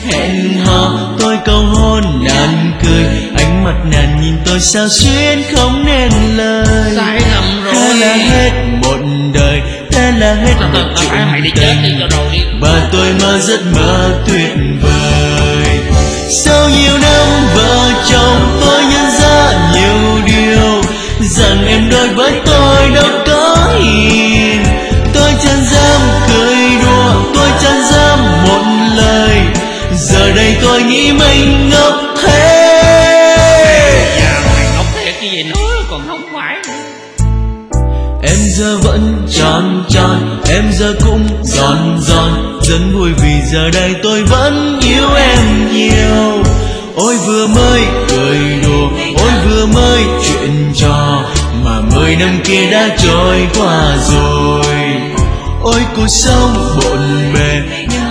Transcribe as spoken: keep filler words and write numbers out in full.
hẹn hò, tôi cầu hôn nàng cười, ánh mắt nàng nhìn tôi sao xuyên không nên lời. Sai lầm rồi. Thế là hết một đời, thế là hết Thôi, một thôi, chuyện thôi, mày đi chết đi cho rồi đi. và tôi mơ giấc mơ tuyệt vời. Sau nhiều năm vợ chồng tôi nhận ra nhiều điều, rằng em đối với tôi đâu có hiền. Tôi chẳng dám cười đùa, tôi chẳng dám một lời, giờ đây tôi nghĩ mình ngốc hết. Dạ mày ngốc thiệt cái gì nữa còn không phải nữa. Em giờ vẫn tròn tròn, em giờ cũng giòn giòn, rất vui vì giờ đây tôi vẫn yêu em nhiều. Ôi vừa mới cười đùa, ôi vừa mới chuyện trò, mà mười năm kia đã trôi qua rồi. Ôi cuộc sống bộn bề, nhưng